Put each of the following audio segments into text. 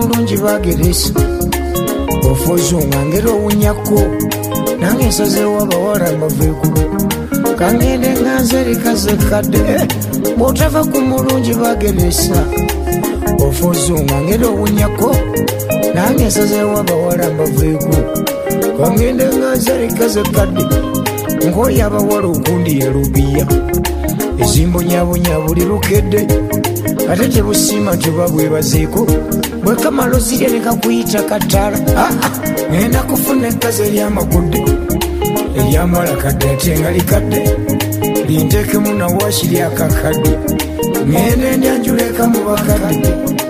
mulungi bageresa ofuzunga ngero owunyako nange nsazeewo abawala mbaveeko kangende nganze likaze kadde bw'otava ku mulungi bageresa ofuzunga ngero owunyako nange nsazeewo abawala mbaveeko kangende nganze likaze kadde nkooyo abawala okundi yerubiya ezimbonyabonya buli lukedde ate tebusiima tebabwebazeeko bwekamala ozirya nekakuyita kataala ngenda kufuna ekkazi ery'amakudde eryamala kadde ate nga likadde linteekemu nawakiri akakadde ngenda endyanjuleka mu bakadde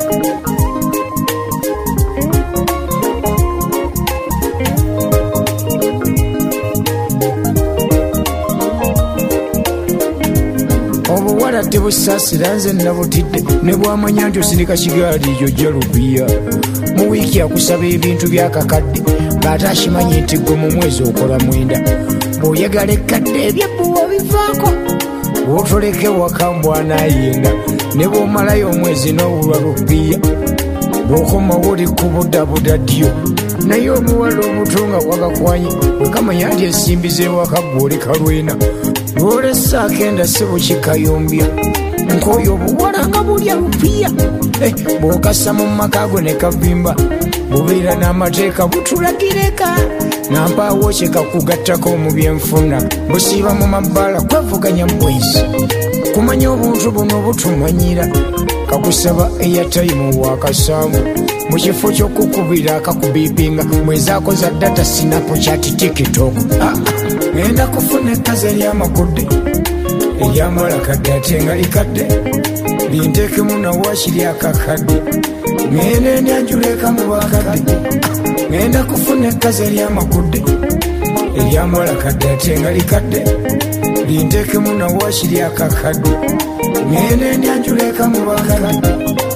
obuwala tebusaasira nze nabutidde ne bwamanya nti osindika kigaali ekyo jalubiya mu wiiki akusaba ebintu byakakadde ng'ate akimanyi nti gwe mu mwezi okola mwenda bw'oyagala ekkadde ebyebbuwa bivaako bw'otoleka ewaka mbwanaayenda ne bw'omalayo omwezi n'obulwa lubiya bw'okomawo oli ku budabuda ddyo naye omuwala omuto nga wagakwanye wekamanya nti ensimbi z'ewaka gw'oleka lwena lwolesa akenda sibukikayombya nk'oyo obuwala nga bulya lupiya bw'okassa mu maka go ne kavimba bubeera n'amateeka butulagireka nampaawo kyekakugattako mu byenfuna busiiba mu mabbaala kwevuganya mbwezi kumanya obuntu buno butumanyira kakusaba eyatayimu wakasanvu mu kifo ky'okukubira akakubiipinga mwezaakoza data sinapu kyati tiktok ngenda kufuna ekkazi ery'amakudde eryamala kadde ate nga likadde linteekemu nawakiri akakadde ngenda endyanjuleka mu bakadde ngenda kufuna ekkazi ery'amakudde eryamala kadde ate nga likadde linteekemu nawakiri akakadde ngenda endyanjuleka mu bakadde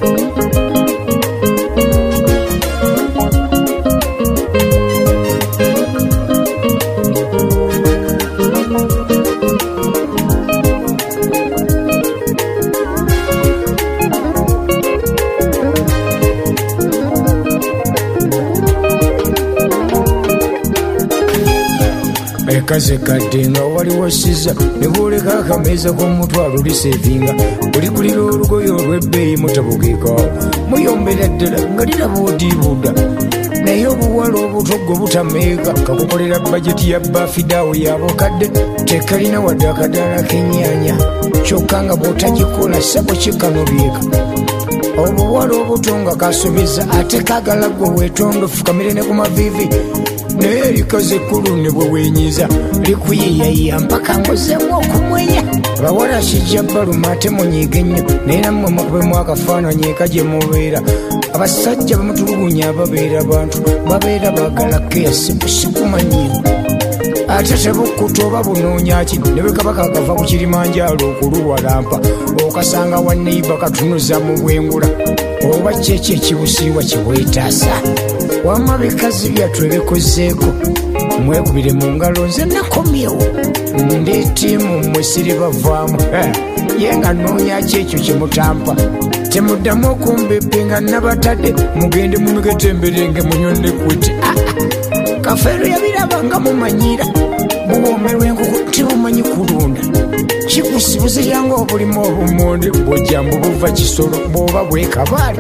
ekaze kadde nga waliwo siza ne bwoleka akameeza k'omutwalo liseevinga kulikulira olugoye olw'ebbeeyi mutabugika muyombera ddala nga liraba odiibuuda naye obuwala obutoggo butameeka kakukolera bajeti ya bafidaawo yabukadde tekalina wadde akadaala k'ennyaanya kyokka nga bw'otagikola sabo kikanobyeka obuwala obuto nga kasomeza ate kagala gwe weetondofu kamire ne ku maviivi naye likaze ekkulu ne bwe weenyiza likuyiyayiya mpaka ngozemu okumwenya bawala kijja baluma ate munyiige nnyo naye nammwe mukubemu akafaananyi eka gye mubeera abasajja bamutulugunya ababeera bantu babeera baagala keya sikumanyiiro ate tebukkuta oba bunoonyaki ne bwe kaba kakava ku kirimanjaalo okuluwalampa okasanga wa neiba katunuza mu bwengula oba kyeki ekibusiibwa kibwetaasa wama bikazi byatwe bikozeeko mwekubire mu ngalo nze nakomyewo ndeetiimu mmwe siri bavaamu ye nga noonyaki ekyo kimutampa temuddamu okumbepinga nabatadde mugende mumugetemberenge munyonne kwiti kafeero yabiraba nga mumanyira buwoomerwa enkuku tibumanyi kulunda kikusibuziyanga obulimu obumonde bwojambu buva kisolo bw'oba bwekabaali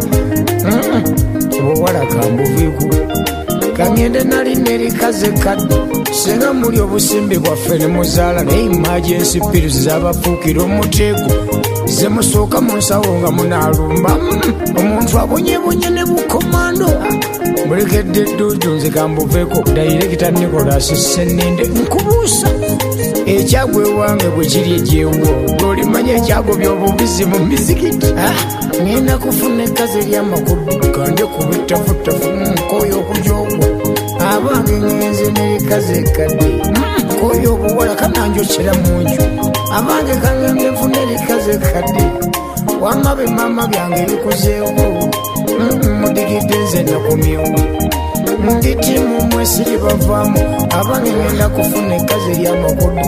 obuwala kambuviiku kangende nalina erikaze kadde singa muli obusimbi bwaffe ne muzaala naye emergency pills zabafuukira omuteeko zemusooka mu nsawo nga munaalumba omuntu abonyebonye ne bukomando mulekedde edduuju nze kambuveeko dayirekita Nicholas Senninde nkubuusa ekyagwa ewange bwe kiri egyewo lwolimanya ekyagobya obubizi mu mizikiti ngenda kufuna ekkazi ery'amakuddu kanje kubitafutafu nkooyo okugyogwa abange ngenze n'erikazi ekadde nkooyo obuwala kananjokera munju abange kangende nfuna erikazi ekadde wama be maama byange bikuzeewo mudigidde nze nakomyewo nditimu mwesiri bavaamu abange ngenda kufuna ekkazi ery'amakuddu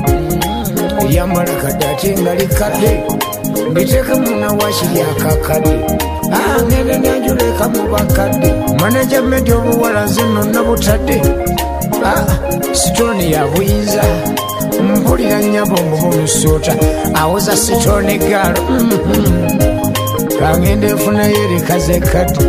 eryamala kadde ate nga likadde nditeekemu nawakiri akakadde ngende nanjuleka mu bakadde management obuwala zino nabutadde sitoni ya buyinza mpulira nnyabo mubulusota awoza sitoni gaalo kangende efunayo erikaze kadde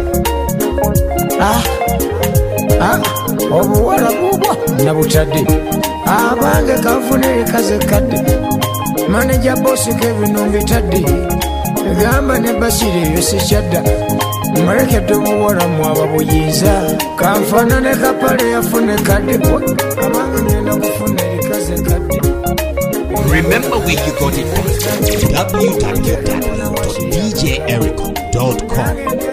obuwala bubwa nabutadde abange kanfuna erikaze kadde manager bosi kebino mbitadde gamba ne Basiri eyo sikyadda malekedde obuwala mwaba buyinza kanfaanane kapale yafune kadde abange ngenda kufuna erikaze kadde. Remember where you got it from. www.djericho.com